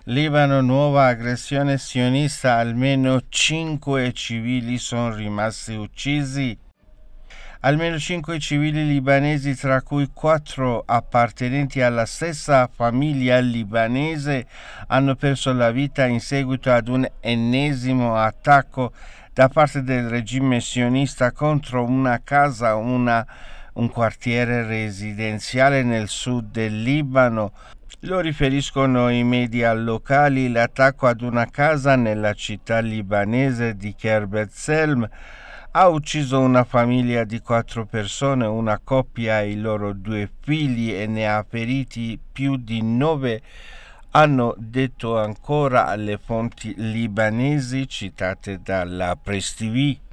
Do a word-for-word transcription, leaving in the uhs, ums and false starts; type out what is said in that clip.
Libano, nuova aggressione sionista, almeno cinque civili sono rimasti uccisi. Almeno cinque civili libanesi, tra cui quattro appartenenti alla stessa famiglia libanese, hanno perso la vita in seguito ad un ennesimo attacco da parte del regime sionista contro una casa, una, un quartiere residenziale nel sud del Libano. Lo riferiscono i media locali. L'attacco ad una casa nella città libanese di Khirbet Selm ha ucciso una famiglia di quattro persone, una coppia e i loro due figli, e ne ha feriti più di nove, hanno detto ancora le fonti libanesi citate dalla Press T V.